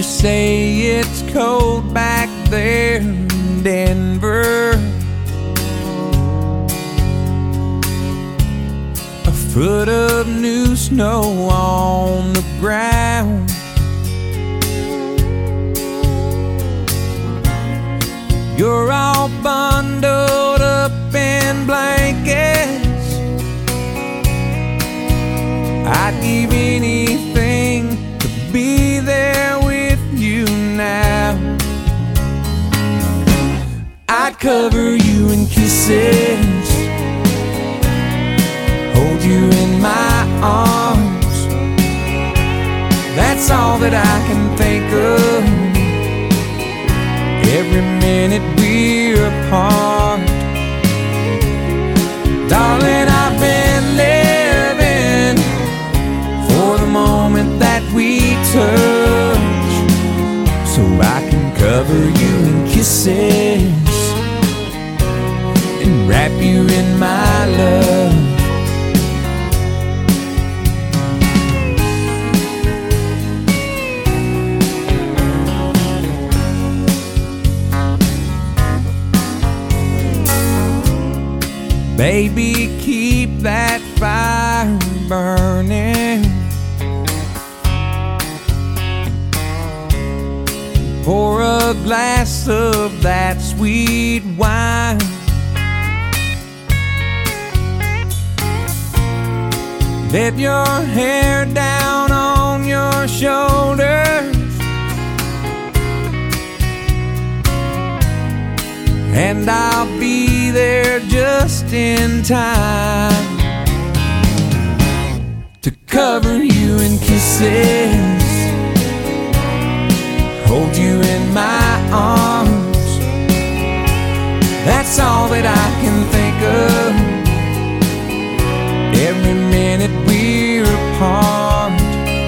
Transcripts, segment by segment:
say it's cold back there in Denver. A foot of new snow on the ground. You're all bundled up in blankets. I'd give anything to be there with you now. I'd cover you in kisses, hold you in my arms. That's all that I can think of. Every minute we're apart, darling, I've been living for the moment that we touch, so I can cover you in kisses and wrap you in my love. Baby, keep that fire burning. Pour a glass of that sweet wine. Let your hair down on your shoulders, and I'll be there just in time to cover you in kisses, hold you in my arms. That's all that I can think of. Every minute we're apart,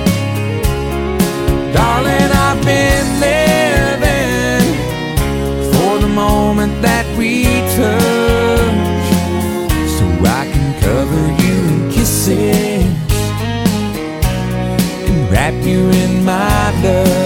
darling, I've been living for the moment that we touch, so I can cover you in kisses and wrap you in my love.